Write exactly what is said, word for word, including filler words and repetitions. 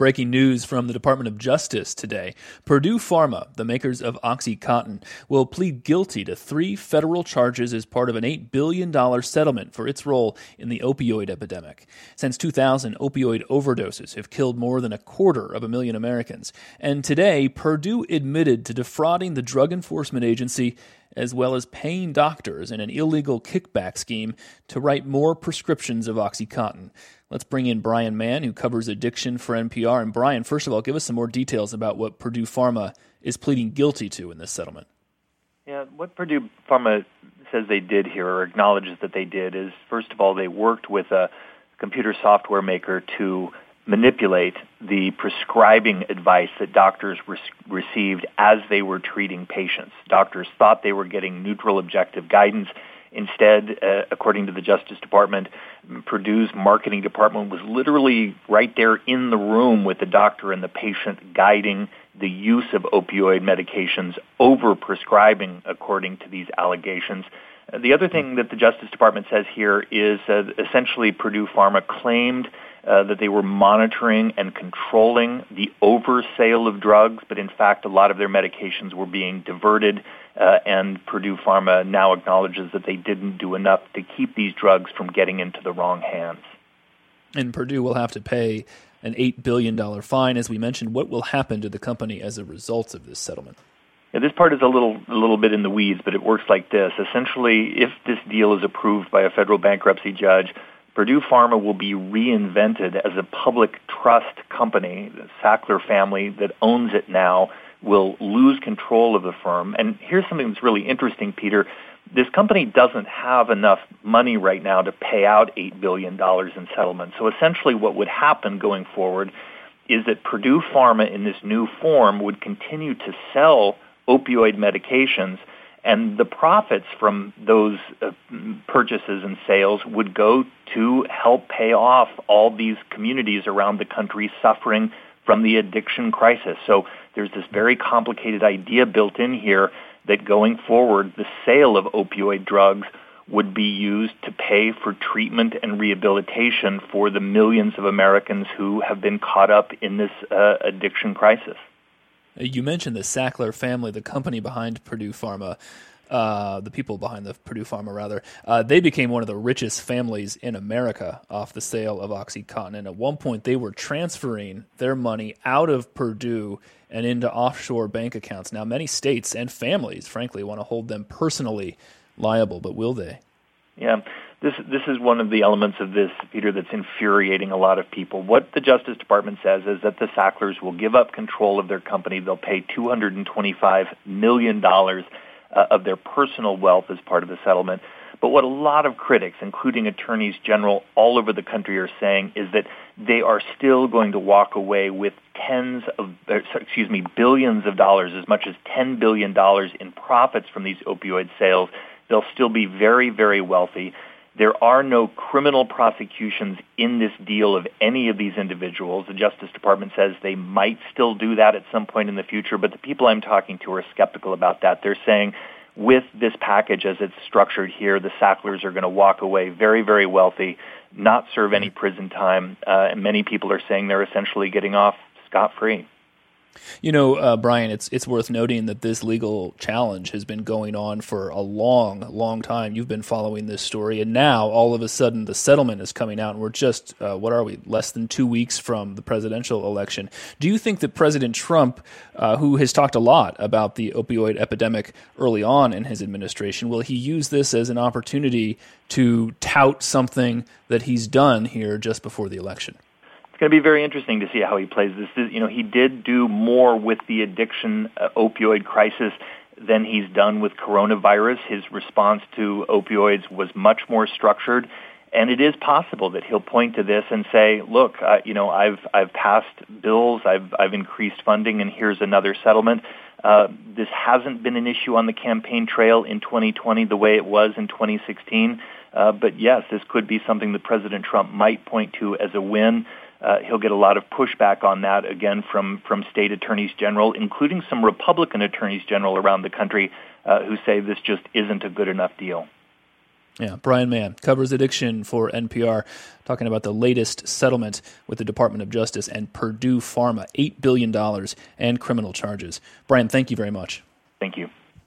Breaking news from the Department of Justice today. Purdue Pharma, the makers of OxyContin, will plead guilty to three federal charges as part of an eight billion dollars settlement for its role in the opioid epidemic. Since two thousand, opioid overdoses have killed more than a quarter of a million Americans. And today, Purdue admitted to defrauding the Drug Enforcement Agency as well as paying doctors in an illegal kickback scheme to write more prescriptions of OxyContin. Let's bring in Brian Mann, who covers addiction for N P R. And Brian, first of all, give us some more details about what Purdue Pharma is pleading guilty to in this settlement. Yeah, what Purdue Pharma says they did here, or acknowledges that they did, is, first of all, they worked with a computer software maker to manipulate the prescribing advice that doctors re- received as they were treating patients. Doctors thought they were getting neutral, objective guidance. Instead, uh, according to the Justice Department, Purdue's marketing department was literally right there in the room with the doctor and the patient, guiding the use of opioid medications, over prescribing, according to these allegations. Uh, the other thing that the Justice Department says here is uh, essentially Purdue Pharma claimed Uh, that they were monitoring and controlling the oversale of drugs, but in fact a lot of their medications were being diverted, uh, and Purdue Pharma now acknowledges that they didn't do enough to keep these drugs from getting into the wrong hands. And Purdue will have to pay an eight billion dollars fine, as we mentioned. What will happen to the company as a result of this settlement? Yeah, this part is a little a little bit in the weeds, but it works like this. Essentially, if this deal is approved by a federal bankruptcy judge, Purdue Pharma will be reinvented as a public trust company. The Sackler family that owns it now will lose control of the firm. And here's something that's really interesting, Peter. This company doesn't have enough money right now to pay out eight billion dollars in settlement. So essentially what would happen going forward is that Purdue Pharma in this new form would continue to sell opioid medications, and the profits from those uh, purchases and sales would go to help pay off all these communities around the country suffering from the addiction crisis. So there's this very complicated idea built in here that going forward, the sale of opioid drugs would be used to pay for treatment and rehabilitation for the millions of Americans who have been caught up in this uh, addiction crisis. You mentioned the Sackler family, the company behind Purdue Pharma, uh, the people behind the Purdue Pharma, rather. Uh, they became one of the richest families in America off the sale of OxyContin. And at one point, they were transferring their money out of Purdue and into offshore bank accounts. Now, many states and families, frankly, want to hold them personally liable, but will they? Yeah. This this is one of the elements of this, Peter, that's infuriating a lot of people. What the Justice Department says is that the Sacklers will give up control of their company. They'll pay two hundred twenty-five million dollars uh, of their personal wealth as part of the settlement. But what a lot of critics, including attorneys general all over the country, are saying is that they are still going to walk away with tens of, excuse me, billions of dollars, as much as ten billion dollars in profits from these opioid sales. They'll still be very, very wealthy. There are no criminal prosecutions in this deal of any of these individuals. The Justice Department says they might still do that at some point in the future, but the people I'm talking to are skeptical about that. They're saying with this package as it's structured here, the Sacklers are going to walk away very, very wealthy, not serve any prison time, uh, and many people are saying they're essentially getting off scot-free. You know, uh, Brian, it's it's worth noting that this legal challenge has been going on for a long, long time. You've been following this story, and now all of a sudden the settlement is coming out, and we're just, uh, what are we, less than two weeks from the presidential election. Do you think that President Trump, uh, who has talked a lot about the opioid epidemic early on in his administration, will he use this as an opportunity to tout something that he's done here just before the election? It's going to be very interesting to see how he plays this. You know, he did do more with the addiction uh, opioid crisis than he's done with coronavirus. His response to opioids was much more structured, and it is possible that he'll point to this and say, "Look, uh, you know, I've I've passed bills, I've I've increased funding, and here's another settlement." Uh, this hasn't been an issue on the campaign trail in twenty twenty the way it was in twenty sixteen, uh, but yes, this could be something that President Trump might point to as a win. Uh, he'll get a lot of pushback on that, again, from, from state attorneys general, including some Republican attorneys general around the country uh, who say this just isn't a good enough deal. Yeah, Brian Mann covers addiction for N P R, talking about the latest settlement with the Department of Justice and Purdue Pharma, eight billion dollars and criminal charges. Brian, thank you very much.